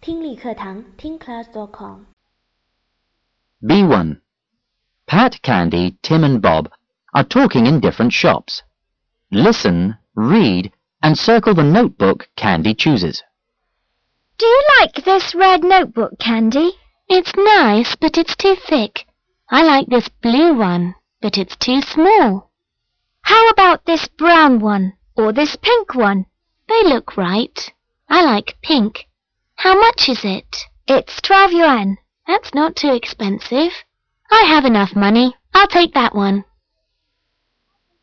听力课堂听class.com B1. Pat, Candy, Tim and Bob are talking in different shops. Listen, read, and circle the notebook Candy chooses. Do you like this red notebook, Candy? It's nice, but it's too thick. I like this blue one, but it's too small. How about this brown one, or this pink one? They look right. I like pink. How much is it? It's 12 yuan. That's not too expensive. I have enough money. I'll take that one.